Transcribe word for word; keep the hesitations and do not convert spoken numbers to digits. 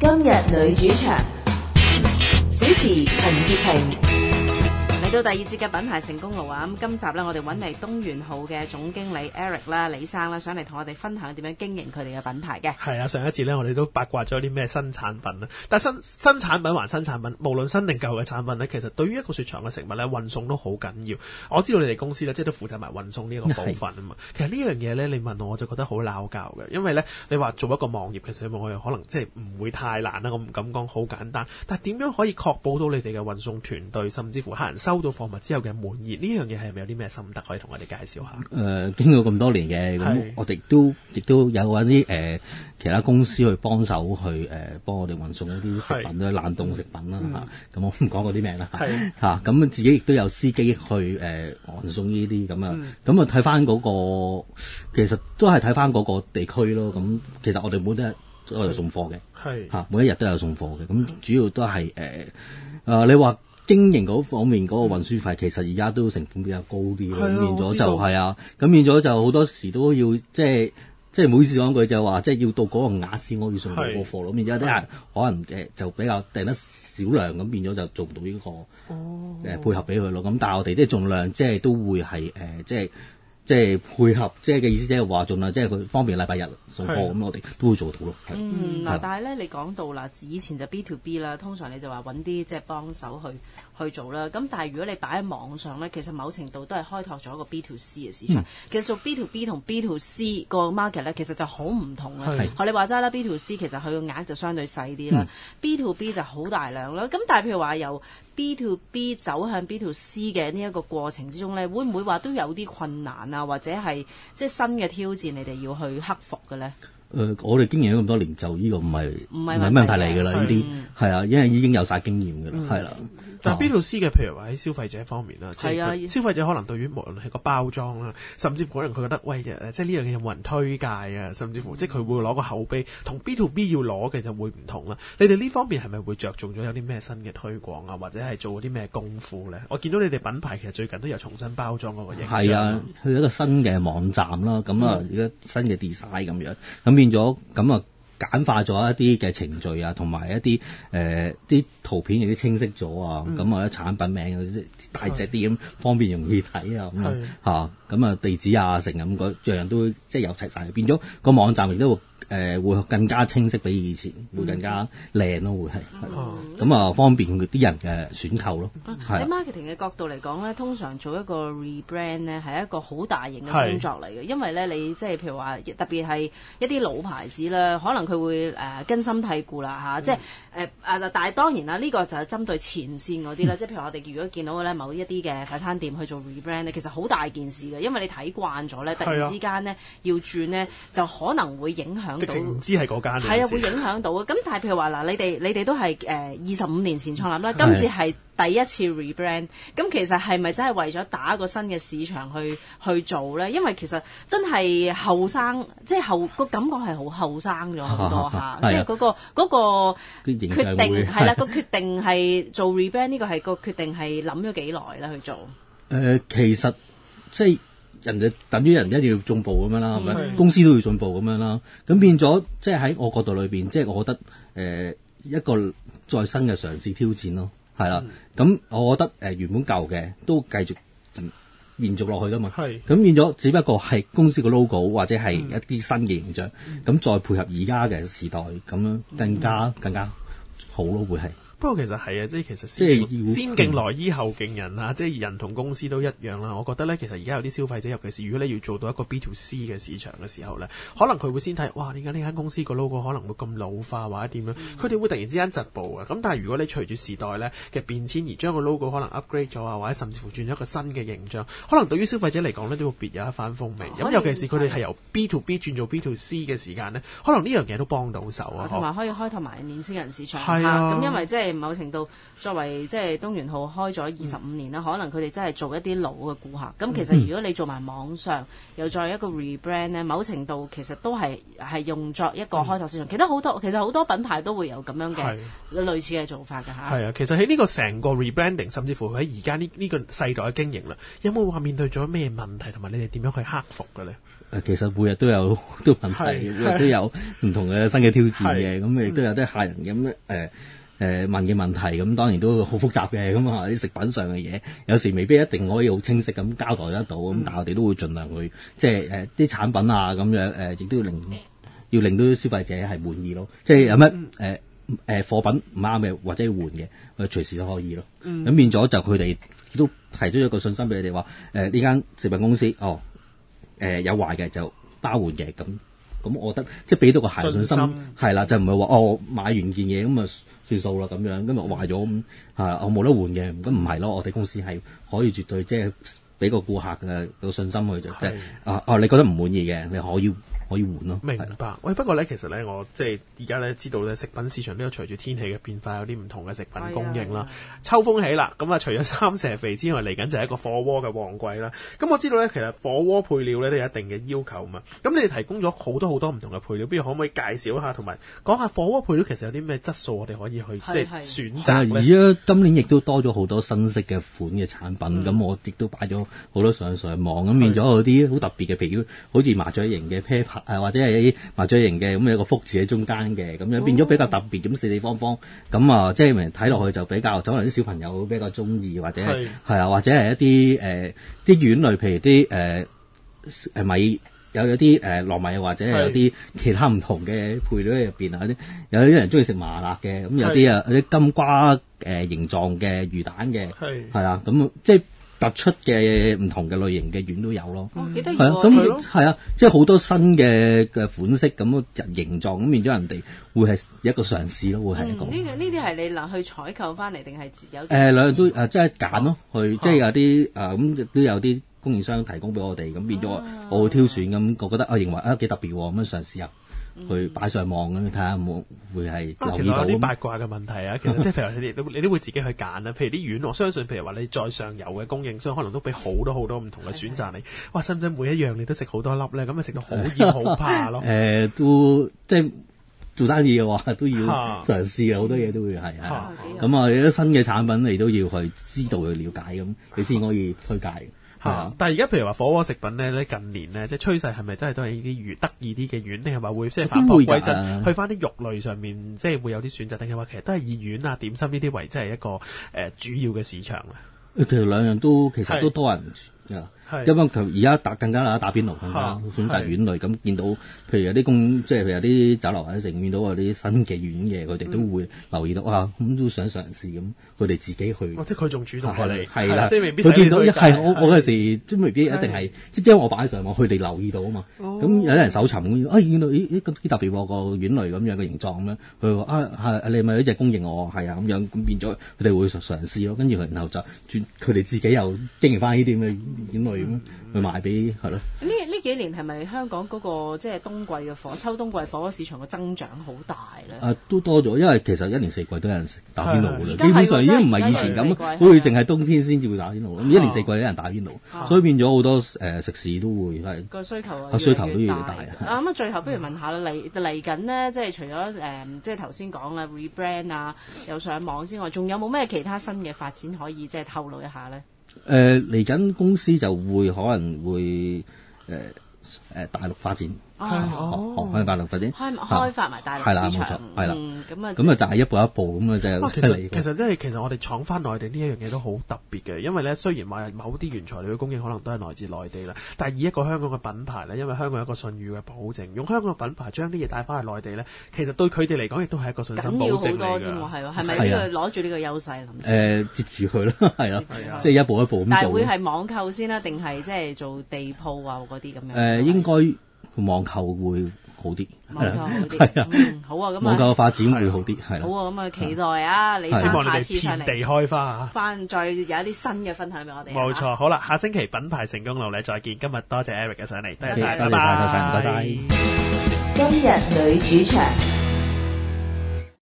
今日女主場，主持陳潔平。 嚟到第二節嘅品牌成功路啊！咁今集咧，我哋揾嚟東元號嘅總經理 Eric 啦，李生啦，上嚟同我哋分享點樣經營佢哋嘅品牌嘅。 係啊，上一節咧，我哋都八卦咗啲咩新產品啦。但新新產品還新產品，無論新定舊嘅產品咧，其實對於一個雪藏嘅食物咧，運送都好緊要。我知道你哋公司咧，即係都負責埋運送呢一個部分啊嘛。其實呢樣嘢咧，你問我我就覺得好拗教嘅，因為咧，你話做一個網頁其實我哋可能即係唔會太難啦，我唔敢講好簡單。但係點樣可以確保到你哋嘅運送團隊，甚至乎客人收到貨物之後嘅滿意，呢樣嘢係咪有啲咩心得可以同我哋介紹下？ 誒、呃，經過咁多年嘅，咁我哋都亦都有揾啲誒其他公司去幫手去誒幫、呃、我哋運送一啲食品啦、冷凍食品啦嚇。咁、嗯、我唔講嗰啲名啦嚇。嚇咁自己亦都有司機去誒、呃、運送呢啲咁啊。咁啊睇翻嗰個，其實都係睇翻嗰個地區咯。咁其實我哋每一日都有送貨嘅，係嚇每一日都有送貨嘅。咁主要都係誒誒你話。經營嗰方面嗰個運輸費，其實而家都成本比較高啲咯，咁變咗就係啊，咁變咗就好多時都要即係即係唔好意思講句就話，即係要到嗰個額先可以送到個貨咯。變咗有啲人可能誒就比較訂得少量，咁變咗就做唔到呢、這個誒、哦呃、配合俾佢咯。咁但係我哋即係盡量即係都會係誒、呃、即係。即係配合，即係嘅意思，即係話盡量，即係佢方便禮拜日送貨，咁我哋都會做到咯。 嗯，嗱，但係咧，你講到啦，以前就 B to B 啦，通常你就話揾啲即係幫手去去做啦。咁但係如果你擺喺網上咧，其實某程度都係開拓咗一個 B to C 嘅市場。嗯、其實做 B to B 同 B to C 個 market 咧，其實就好唔同啦。學你話齋啦 ，B to C 其實佢個額就相對細啲啦、嗯、，B to B 就好大量啦。咁但係譬如話由B to B 走向 B to C 嘅呢一個過程之中咧，會唔會話都有啲困難啊，或者係即係新嘅挑戰，你哋要去克服嘅咧？ 誒、呃，我哋經營咗咁多年，就呢個唔係唔係問題嚟㗎啦，呢啲係啊，因為已經有晒經驗㗎啦，係、嗯、啦。 但係 B to C 嘅，譬如話喺消費者方面啦，係啊，消費者可能對於無論係個包裝啦，甚至乎可能佢覺得喂誒，即係呢樣嘢有冇人推介啊，甚至乎、嗯、即係佢會攞個口碑，同 B to B 要攞嘅就會唔同啦。你哋呢方面係咪會着重咗有啲咩新嘅推廣啊，或者係做啲咩功夫咧？我見到你哋品牌其實最近都有重新包裝嗰個形象。係啊， 去一個新嘅網站啦，咁啊而家新嘅 design 咁樣，咁變咗咁啊。簡化咗一啲嘅程序啊，同埋一啲誒啲圖片亦都清晰咗啊，咁、嗯、啊產品名大隻啲咁，方便容易睇啊，咁樣嚇，咁啊地址啊成咁嗰樣樣都即係有齊晒，變咗個網站亦都會誒、呃、會更加清晰比以前，嗯、會更加靚咯，會係咁啊方便啲人嘅選購咯。喺、 啊、marketing 嘅角度嚟講咧，通常做一個 rebrand 咧係一個好大型嘅工作嚟嘅，因為咧你即係譬如話特別係一啲老牌子啦，可能佢會誒、呃、根深蒂固啦嚇，即係誒誒，但係當然啦，呢、這個就係針對前線嗰啲啦，即係譬如我哋如果見到咧某一啲嘅快餐店去做 rebrand 咧，其實好大件事嘅，因為你睇慣咗咧，突然之間咧要轉咧，就可能會影響到， 直情唔知係嗰間， 係啊，會影響到嘅。咁但係譬如話嗱，你哋你哋都係誒二十五年前創立啦，今次係第一次 rebrand， 咁其實係咪真係為咗打個新嘅市場去去做咧？因為其實真係後生，即係後個感覺係好後生咗好多下，即係嗰個嗰個決定係啦，個決定係做 rebrand 呢個係個決定係諗咗幾耐咧去做？誒、 呃，其實即係人就等於人一定要進步咁樣啦，係、嗯、咪？公司都要進步咁樣啦，咁變咗即係喺我角度裏邊，即係我覺得誒、呃、一個再新嘅嘗試挑戰咯。係啦，咁、嗯、我覺得誒、呃、原本舊嘅都繼續延續落去噶嘛，係咁變咗，只不過係公司個 logo 或者係一啲新嘅形象，咁、嗯、再配合而家嘅時代，咁樣更加、嗯、更加好咯，會係。 不過其實係啊，即係其實先敬先敬來醫後敬人啊，即係人同公司都一樣啦。我覺得咧，其實而家有啲消費者，尤其是如果你要做到一個 B to C 嘅市場嘅時候咧，可能佢會先睇，哇！點解呢間公司個 logo 可能會咁老化或者點樣？佢、嗯、哋會突然之間疾步啊。咁但係如果你隨住時代咧嘅變遷而將個 logo 可能 upgrade 咗啊，或者甚至乎轉咗一個新嘅形象，可能對於消費者嚟講咧都會別有一番風味。咁尤其是佢哋係由 B to B 轉做 B to C 嘅時間咧，可能呢樣嘢都幫到手啊。 同埋可以開拓埋年輕人市場。係啊，咁因為即係某程度。作為即係東元號開咗二十五年啦、嗯，可能佢哋真係做一啲老嘅顧客。咁、嗯、其實如果你做埋網上、嗯、又再一個 rebrand 咧，某程度其實都係係用作一個開拓市場。其實好多其實好多品牌都會有咁樣嘅類似嘅做法㗎嚇。 係啊，其實喺呢個成個 rebranding， 甚至乎喺而家呢呢個世代嘅經營啦，有冇話面對咗咩問題，同埋你哋點樣去克服嘅咧？ 誒其實每日都有都問題，每日都有唔同嘅新嘅挑戰嘅，咁亦都有啲客人咁誒誒問嘅問題，咁當然都好複雜嘅，咁啊啲食品上嘅嘢，有時未必一定可以好清晰咁交代得到，咁、嗯、但係我哋都會盡量去即係誒啲產品啊咁樣誒，亦、呃、都要令要令到消費者係滿意咯，即係有乜誒誒貨品唔啱嘅或者要換嘅，我哋隨時都可以咯。咁、嗯、變咗就佢哋都提出一個信心俾你哋話，誒呢間食品公司哦誒、呃、有壞嘅就包換嘅，咁咁我覺得即係俾到個客信心係啦，就唔係話哦買完件嘢咁啊算數啦咁樣，今日壞咗咁啊我冇得換嘅，咁唔係咯，我哋公司係可以絕對即係俾個顧客嘅個信心去就即係啊哦你覺得唔滿意嘅，你可以。可以換咯， 明白。喂，不過咧，其實咧，我即係而家咧知道咧，食品市場都有隨住天氣嘅變化，有啲唔同嘅食品供應啦。秋風起啦，咁啊，除咗三蛇肥之外，嚟緊就係一個火鍋嘅旺季啦。咁我知道咧，其實火鍋配料咧都有一定嘅要求嘛。咁你哋提供咗好多好多唔同嘅配料，不如可唔可以介紹一下，同埋講下火鍋配料其實有啲咩質素，我哋可以去即係選擇咧？ 而家今年亦都多咗好多新式嘅款嘅產品，咁、嗯、我亦都擺咗好多上上網，咁變咗有啲好特別嘅，譬如好似麻雀型嘅啤牌。誒或者係啲麻雀型嘅，咁有個福字喺中間嘅，咁樣變咗比較特別，咁四四方方，咁啊即係睇落去就比較，可能啲小朋友比較中意，或者係啊，或者係一啲誒啲丸類，譬如啲誒誒米有有啲誒糯米，或者係有啲其他唔同嘅配料喺入邊啊，啲有啲人中意食麻辣嘅，咁有啲啊有啲金瓜誒、呃、形狀嘅魚蛋嘅，係啊，咁即係。突出嘅唔同嘅類型嘅丸都有咯， 幾得意喎！咁係啊，即係好多新嘅嘅款式咁人形狀，咁變咗人哋會係一個嘗試咯，會係一個。呢個呢啲係你嗱去採購翻嚟定係有？誒、 呃、兩樣都誒，即係揀咯，去即係有啲誒咁都有啲供應商提供俾我哋，咁變咗我會挑選咁，我覺得我認為啊幾特別喎，咁樣嘗試下。去擺上網咁睇下有冇會係留意到。 有啲八卦嘅問題啊，其實即係譬如你都你都會自己去揀啦。譬如啲丸，我相信譬如話你再上游嘅供應商，可能都俾好多好多唔同嘅選擇你。哇，使唔使每一樣你都食好多粒咧？咁咪食到好厭好怕咯。誒、 呃，都即係做生意嘅話都要嘗試嘅，好多嘢都會係啊。咁啊，有啲新嘅產品你都要去知道去了解，咁你先可以推介。 啊、但係而家譬如話火鍋食品咧，近年咧即係趨勢係咪真係都係呢啲魚得意啲嘅丸，定係話會即係返璞歸真，去翻啲肉類上面，即係會有啲選擇，定係話其實都係以丸啊點心呢啲為即係一個誒、呃、主要嘅市場啊？ 其實兩樣都其實都多人啊。因為而家打更加啦，打邊爐更加選擇丸類，咁見到譬如有啲公，即係譬如有啲酒樓或者成見到有啲新嘅丸嘅，佢哋都會留意到、嗯、啊，咁都想嘗試咁，佢哋自己去。哦、 即係佢仲主動過嚟， 係啦， 即係未必佢見到一係我我嗰時都未必一定係，即係我擺上網，佢哋留意到啊嘛。咁、哦、有啲人搜尋咁，啊見到咦咦咁幾特別喎個丸類咁樣嘅形狀咁樣，佢話啊係你係咪一隻供應我係啊咁樣，咁變咗佢哋會嘗試咯，跟住然後就轉佢哋自己又經營翻呢啲咁嘅丸類咁。嗯去賣俾係咯。 呢呢幾年係咪香港嗰、那個即係、就是、冬季嘅火秋冬季火鍋市場嘅增長好大咧？ 啊，都多咗，因為其實一年四季都有人食打邊爐嘅，基本上已經唔係以前咁，好似淨係冬天先至會打邊爐。咁、啊、一年四季都有人打邊爐、啊，所以變咗好多誒、呃、食肆都會係個需求啊，需求都越嚟越大。 啊咁啊，最後不如問下啦，嚟嚟緊呢，即係除咗誒、呃、即係頭先講啦 rebrand 啊，又上網之外，仲有冇咩其他新嘅發展可以即係透露一下咧？ 誒嚟緊公司就會可能會誒誒、呃呃、大陸發展。 哦， 哦，開大陸發展， 開開發埋大陸市場， 係啦， 咁啊， 咁啊就係一步一步咁啊，就係。 其實其實即係其實我哋闖翻內地呢一樣嘢都好特別嘅，因為咧雖然話某啲原材料嘅供應可能都係來自內地啦，但係以一個香港嘅品牌咧，因為香港有一個信譽嘅保證，用香港嘅品牌將啲嘢帶翻去內地咧，其實對佢哋嚟講亦都係一個信心保證嚟㗎。緊要好多添喎，係喎，係咪呢個攞住呢個優勢諗住？誒，接住佢咯，係咯，即係一步一步咁做。 但係會係網購先啦，定係即係做地鋪啊嗰啲咁樣？ 誒，應該網購會好啲， 網購好啲，係啊、嗯，好啊，咁啊， 網購嘅發展會好啲，係啦， 好啊，咁啊，期待啊，李生下次上嚟， 地開花啊， 翻再有一啲新嘅分享俾我哋， 冇錯，好啦，下星期品牌成功路你再見，今日多謝 Eric 嘅上嚟，多謝晒， 多謝晒，多謝晒，唔該晒。 今日女主場。